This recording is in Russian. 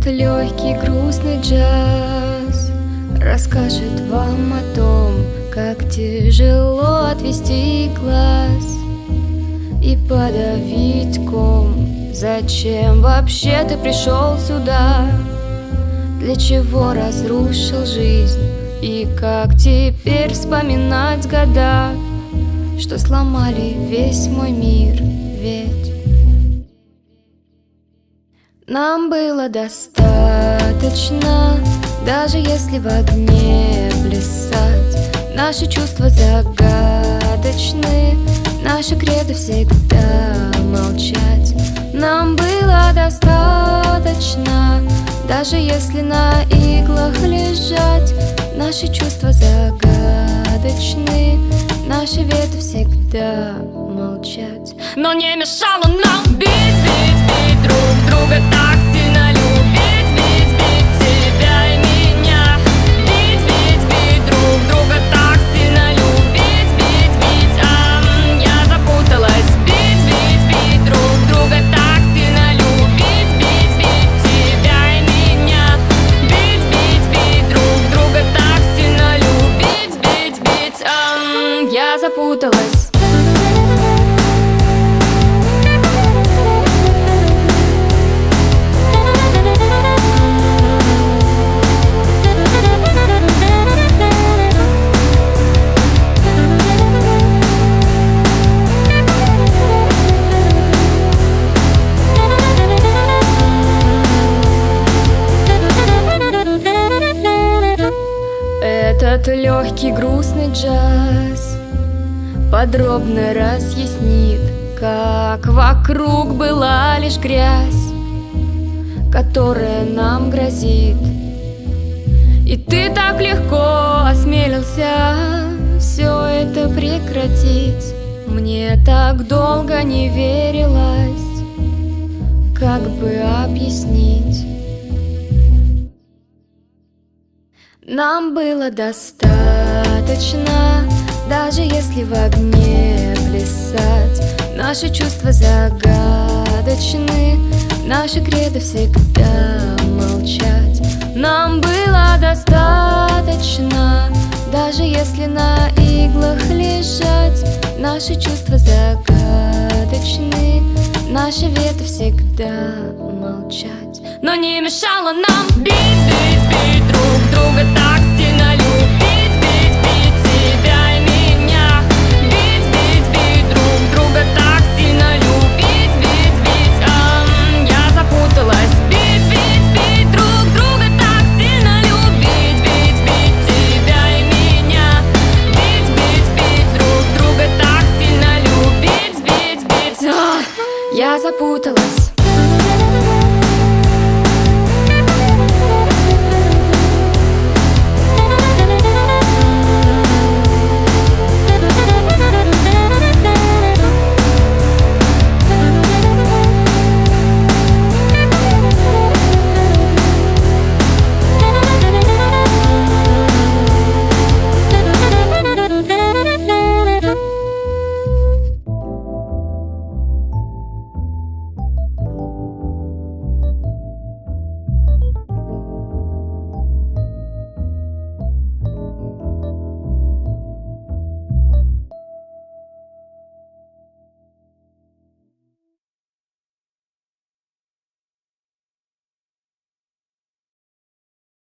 легкий грустный джаз расскажет вам о том, как тяжело отвести глаз и подавить ком. Зачем вообще ты пришел сюда? Для чего разрушил жизнь? И как теперь вспоминать года, что сломали весь мой мир? Ведь нам было достаточно, даже если в огне плясать. Наши чувства загадочны, наше кредо всегда молчать. Нам было достаточно, даже если на иглах лежать. Наши чувства загадочны, наши веты всегда молчать. Но не мешало нам бить, бить, бить друг друга, так сильно любить, бить, бить тебя и меня. Бить, бить, бить друг друга, так сильно любить, бить, бить. Я запуталась. Бить, бить, бить друг друга, так сильно любить, бить, бить тебя и меня. Бить, бить, бить друг друга, так сильно любить, бить, бить. Я запуталась. Этот легкий грустный джаз подробно разъяснит, как вокруг была лишь грязь, которая нам грозит. И ты так легко осмелился все это прекратить. Мне так долго не верилось, как бы объяснить. Нам было достаточно, даже если в огне плясать. Наши чувства загадочны, наши кредо всегда молчать. Нам было достаточно, даже если на иглах лежать. Наши чувства загадочны, наши веты всегда молчать. Но не мешало нам бить, бить